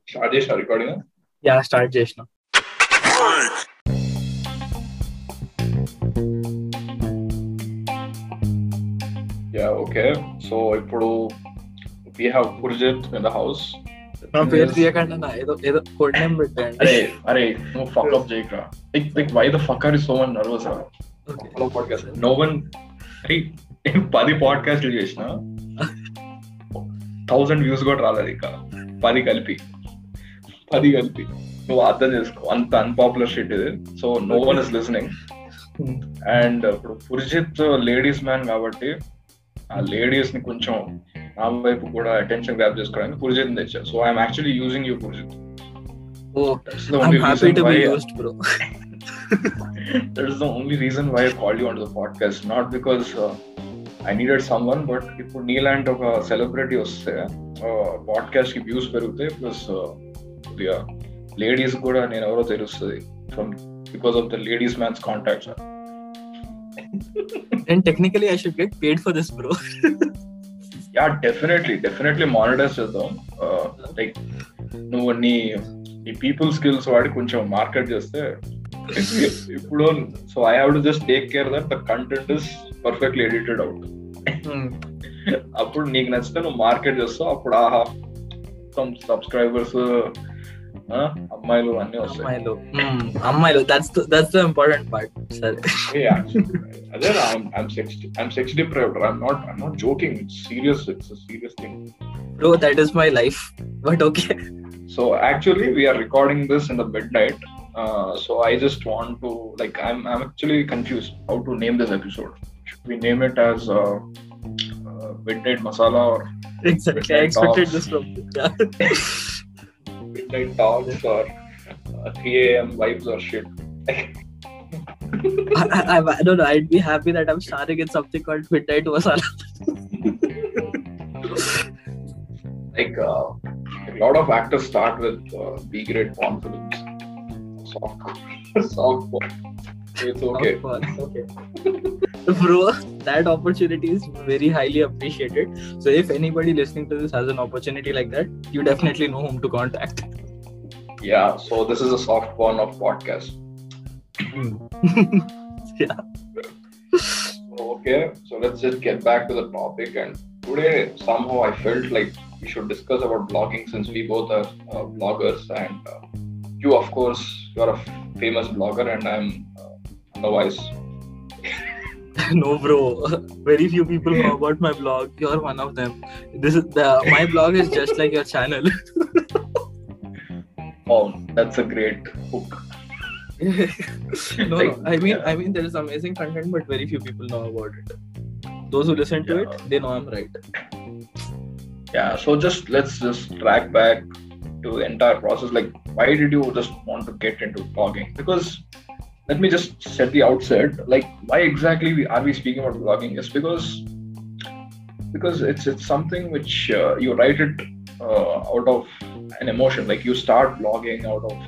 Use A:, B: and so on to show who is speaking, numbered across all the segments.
A: Start చేసిన recording.
B: Yeah start చేసిన.
A: Yeah okay. So ఇప్పుడు we have Purjit in the house.
B: నా పేరు తీయకండి అన్న, ఏదో ఏదో కోడ్ నేమ్ పెట్టండి.
A: అరే no fuck up చేయకరా. Like why the fuck are you so much nervous? Hello podcast. No one 10 పాడ్కాస్ట్లు చేసిన 1000 వ్యూస్ కూడా రాలేదు. ఇక 10 కలిపి నువ్వు అర్థం చేసుకో, అంత అన్పాపులర్ షిట్ ఇది. So no one is listening. And ఇప్పుడు పుర్జిత్ లేడీస్ మ్యాన్ కాబట్టి ఆ లేడీస్ ని కొంచెం నా వైపు కూడా అటెన్షన్ గ్రాప్ చేసుకోవడానికి పుర్జిత్ తెచ్చా. So I'm actually using you పుర్జిత్.
B: I'm happy to be used, bro.
A: That is the only reason why I called you onto the podcast. Not because I needed someone, but ఇప్పుడు నీలాంటి ఒక celebrity వస్తే podcast కి views పెరుగుతాయి, plus ladies కూడా నేను ఎవరో తెలుస్తుంది from because of the ladies man's contacts.
B: And technically I should get paid for this, bro.
A: Yeah, definitely monetize చేద్దాం. Like నువ్వు నీ పీపుల్ స్కిల్స్ వాడి కొంచెం మార్కెట్ చేస్తే ఇప్పుడు. So I have to just take care that the content is perfectly edited out. అప్పుడు నీకు నచ్చితే నువ్వు మార్కెట్ చేస్తావు. అప్పుడు ఆహా సబ్స్క్రైబర్స్, అమ్మాయిలు అన్ని వస్తాయి.
B: అమ్మాయిలు that's the important part. Sir,
A: అదే I'm sex deprived. I'm not joking. It's serious. It's a serious thing,
B: bro. That is my life, but okay.
A: So actually we are recording this in the midnight. So I just want to, like, I'm actually confused how to name this episode. Should we name it as Midnight Masala or
B: exactly? I expected this from you. Yeah.
A: Midnight Talks or 3 a.m. vibes or shit.
B: I don't know. I'd be happy that I'm starting in something called Midnight Masala.
A: Like a lot of actors start with B-grade porn films. Soft porn. It's okay.
B: Okay. Bro, that opportunity is very highly appreciated. So if anybody listening to this has an opportunity like that, you definitely know whom to contact.
A: Yeah, so this is a soft porn of podcast.
B: Yeah.
A: Okay, so let's just get back to the topic. And today somehow I felt like we should discuss about blogging, since we both are bloggers. And you, of course, you are a famous blogger and I'm otherwise.
B: No, bro. Very few people know about my blog. You're one of them. My blog is just like your channel.
A: Oh, that's a great hook.
B: No. I mean, there is amazing content, but very few people know about it. Those who listen to it, they know I'm right.
A: Yeah. So let's just track back to the entire process. Like, why did you just want to get into blogging? Because let me just set the outset. Like, why exactly are we speaking about blogging? Yes, because it's something which you write it out of an emotion. Like, you start blogging out of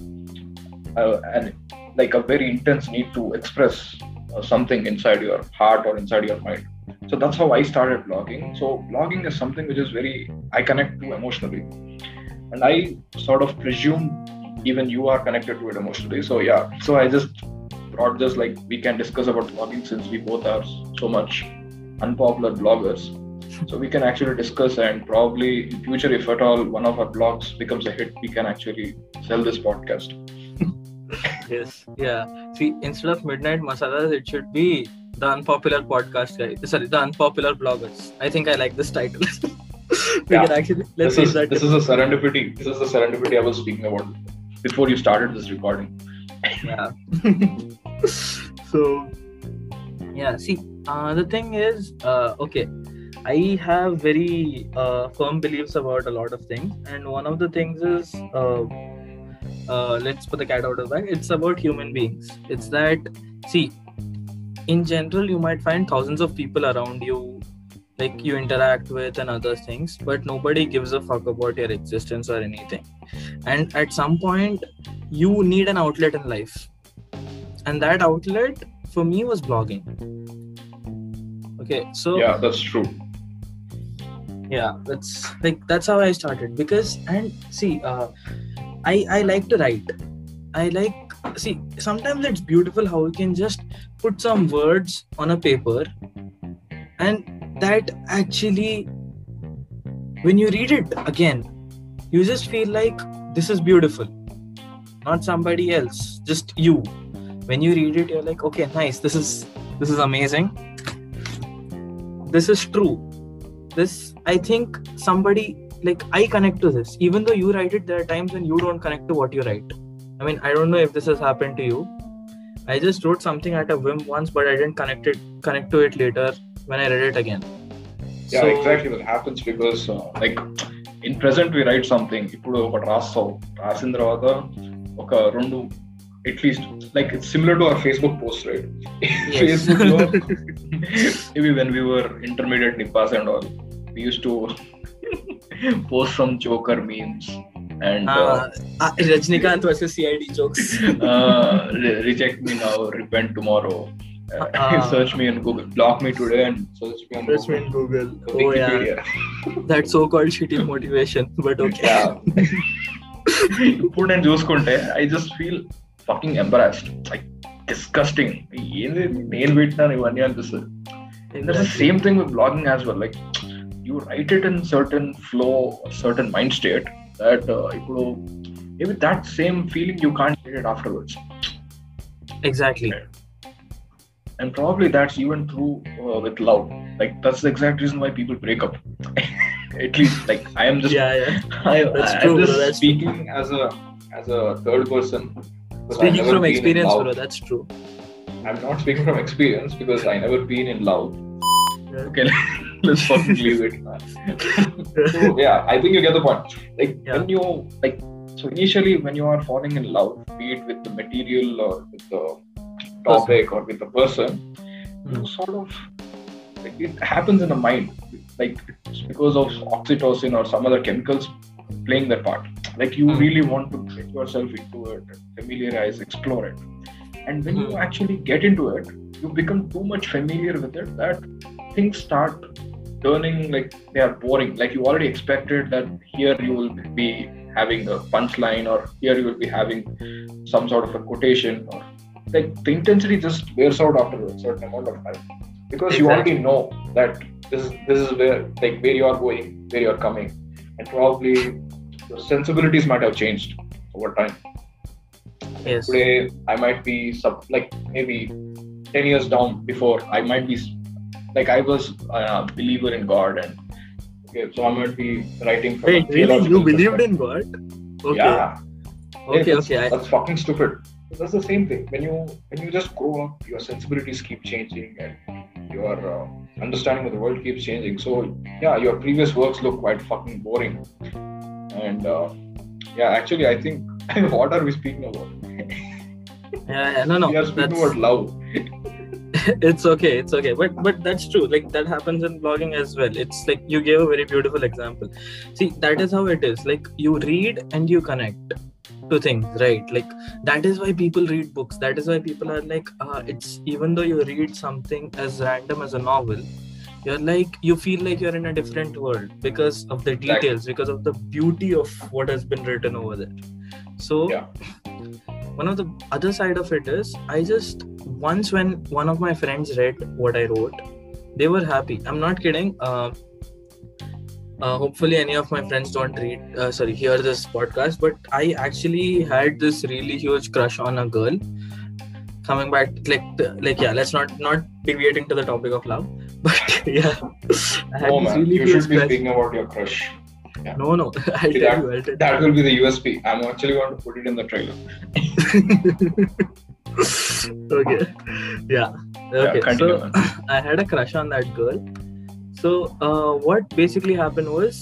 A: like a very intense need to express something inside your heart or inside your mind. So that's how I started blogging. So blogging is something which is I connect to emotionally, and I sort of presume even you are connected to it emotionally. So yeah, so I just brought this, like, we can discuss about blogging since we both are so much unpopular bloggers. So we can actually discuss, and probably in future, if at all one of our blogs becomes a hit, we can actually sell this podcast.
B: Yes. Yeah. See, instead of Midnight Masalas, it should be the unpopular podcast guy. Sorry, the unpopular bloggers. I think I like this title. We can actually let's see that.
A: This is a serendipity. This is the serendipity I was speaking about before you started this recording.
B: Yeah. So yeah. See, the thing is, okay, I have very firm beliefs about a lot of things, and one of the things is. Let's put the cat out of the bag. It's about human beings. It's that, see, in general, you might find thousands of people around you, like, you interact with and other things, but nobody gives a fuck about your existence or anything. And at some point, you need an outlet in life. And that outlet, for me, was blogging. Okay, so...
A: Yeah, that's true.
B: Yeah, that's how I started. Because, and see, I like to write. I like, see, sometimes it's beautiful how you can just put some words on a paper, and that actually, when you read it again, you just feel like this is beautiful, not somebody else, just you. When you read it, you're like, okay, nice, this is amazing, this is true, this, I think somebody, like, I connect to this. Even though you write it, there are times when you don't connect to what you write. I mean, I don't know if this has happened to you. I just wrote something at a whim once, but I didn't connect to it later when I read it again.
A: Yeah, exactly. That happens because like in present we write something. ఇప్పుడు ఒకటి రాసిన తర్వాత ఒక రెండు at least like it's similar to our Facebook post, right?
B: Yes.
A: Facebook లో maybe when we were intermediate Nippas and all, we used to post some Joker memes and
B: Rajnikant versus CID jokes.
A: Reject me now, repent tomorrow. Search me in Google. Block me today and search me on
B: Google.
A: Wikipedia.
B: That so-called shitty motivation, but okay.
A: Yeah. ఇప్పుడు నేను చూసుకుంటే I just feel fucking embarrassed, like disgusting. ఏంది నేను పెట్టినాను ఇవన్నీ అనిపిస్తుంది. There's the same thing with blogging as well. Like you write it in certain flow, certain mind state that ఇప్పుడు maybe that same feeling you can't get it afterwards.
B: Exactly.
A: And probably that's even true with love. Like that's the exact reason why people break up. At least, like I am just I'm just speaking as a third person.
B: Speaking from experience, bro. That's true.
A: I'm not speaking from experience because I never been in love. Okay, let's fucking leave it. So yeah, I think you get the point. Like when you like, so initially when you are falling in love, be it with the material or with the topic or with the person, you sort of, like, it happens in the mind, like it's because of oxytocin or some other chemicals playing their part. Like you really want to get yourself into it, familiarize, explore it, and when you actually get into it, you become too much familiar with it that things start turning like they are boring. Like you already expected that here you will be having a punchline, or here you will be having some sort of a quotation, or like the intensity just wears out after a certain amount of time, because you already know that this is where, like, where you are going, where you are coming, and probably your sensibilities might have changed over time.
B: Yes.
A: Today I might be like maybe 10 years down before, I might be like, I was a believer in God, and okay, so I might be writing from
B: Wait, really? You believed in God? Okay.
A: Yeah.
B: Okay.
A: That's fucking stupid. That's the same thing. When you just grow up, your sensibilities keep changing, and your understanding of the world keeps changing. So yeah, your previous works look quite fucking boring. And yeah, actually, I think what are we speaking about?
B: No.
A: We are speaking about love.
B: It's okay. But that's true. Like that happens in blogging as well. It's like you gave a very beautiful example. See, that is how it is. Like you read and you connect to things, right? Like that is why people read books. That is why people are like, it's, even though you read something as random as a novel, you're like, you feel like you're in a different world because of the details, because of the beauty of what has been written over there. So one of the other side of it is, I just once, when one of my friends read what I wrote, they were happy. I'm not kidding. Hopefully any of my friends don't hear this podcast, but I actually had this really huge crush on a girl. Coming back, like yeah, let's not deviating to the topic of love, but yeah, I had
A: man,
B: really
A: you should be speaking about your crush. Yeah.
B: No, I'll tell you.
A: That will be the USP. I'm actually going to put it in the trailer.
B: Okay. Yeah. So I had a crush on that girl. So what basically happened was,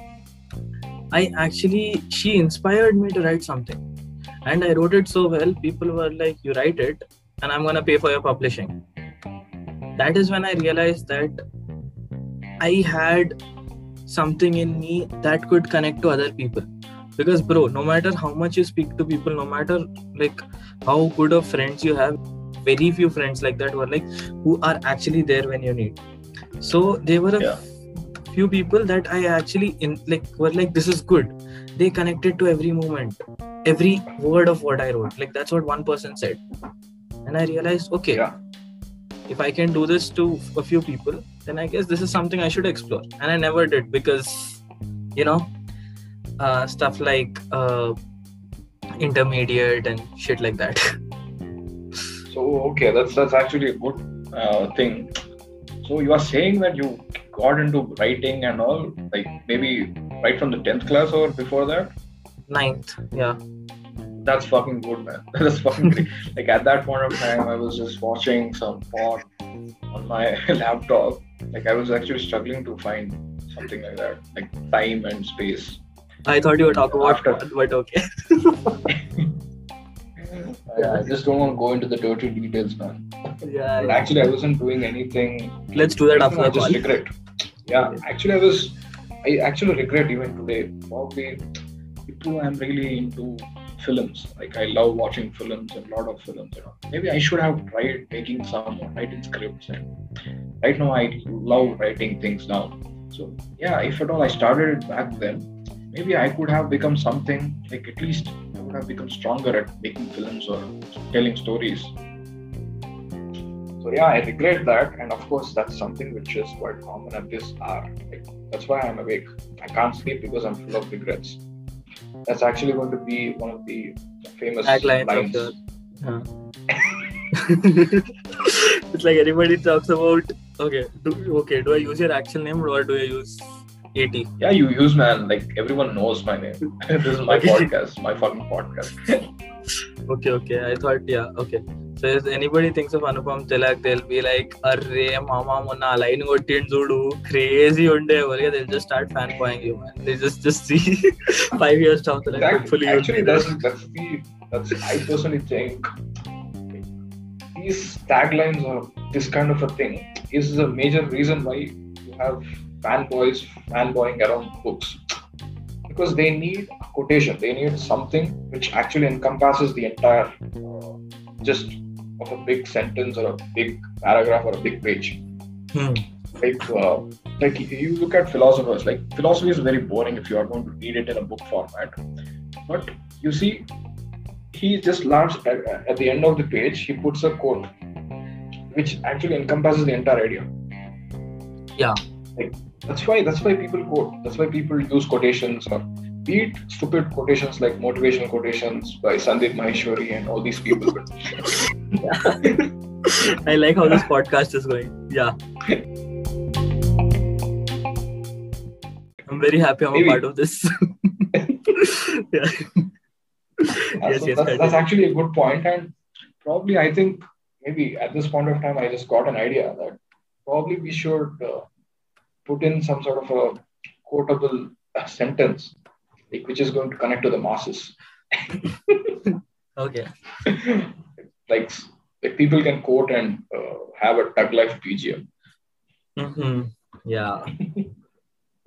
B: she inspired me to write something, and I wrote it so well, people were like, you write it and I'm gonna pay for your publishing. That is when I realized that I had something in me that could connect to other people. Because bro, no matter how much you speak to people, no matter like how good of friends you have, very few friends like that who are actually there when you need. So they were a few people that I actually were like, this is good. They connected to every moment, every word of what I wrote. Like that's what one person said, and I realized, okay,
A: Yeah.
B: if I can do this to a few people, then I guess this is something I should explore. And I never did because, stuff like intermediate and shit like that.
A: So okay, that's actually a good thing. So you are saying that you got into writing and all, like maybe right from the 10th class or before that?
B: 9th, yeah.
A: That's fucking good, man. That's fucking great. Like at that point of time, I was just watching some porn on my laptop. Like I was actually struggling to find something like that, like time and space.
B: I thought you were talking about
A: After-
B: porn, but okay.
A: I just don't want to go into the dirty details, man.
B: Yeah.
A: But actually, I wasn't doing anything.
B: Let's do that after
A: I
B: the
A: just
B: call.
A: regret. Yeah, actually, I actually regret even today. Probably people I'm really into films. Like I love watching films and a lot of films. Maybe I should have tried making some or writing scripts. And right now, I love writing things down. So yeah, if at all I started it back then, maybe I could have become something. Like at least I would have become stronger at making films or telling stories. So yeah, I regret that, and of course that's something which is quite common at this hour. Like, that's why I'm awake. I can't sleep because I'm full of regrets. That's actually going to be one of the famous
B: Taglines
A: lines.
B: of It's like anybody talks about, do I use your actual name or do I use AT?
A: Yeah, you use, man. Like everyone knows my name. This is my
B: Okay.
A: podcast, my fucking podcast.
B: Okay. I thought, yeah, okay. So if anybody thinks of Anupam Tilak, they'll be like, "Arre, mama, mona line gottin zudu, crazy unde." They'll just start fanboying you, man. They just see 5 years down the line. Hopefully, you'll
A: Actually,
B: be there.
A: that's I personally think these taglines or this kind of a thing is a major reason why you have fanboys fanboying around books, because they need a quotation, they need something which actually encompasses the entire gist of a big sentence or a big paragraph or a big page. Like you look at philosophers, like philosophy is very boring if you are going to read it in a book format, but you see he just laughs at the end of the page, he puts a quote which actually encompasses the entire idea.
B: Yeah.
A: Like that's why people quote, that's why people use quotations, or be it stupid quotations like motivational quotations by Sandeep Maheshwari and all these people.
B: I like how this podcast is going. Yeah. I'm very happy I'm
A: Maybe.
B: a part of this. Yeah.
A: That's actually a good point, and probably I think maybe at this point of time I just got an idea that probably we should put in some sort of a quotable sentence, like which is going to connect to the masses.
B: Okay.
A: like people can quote and have a Tug Life BGM.
B: Mm-hmm. Yeah.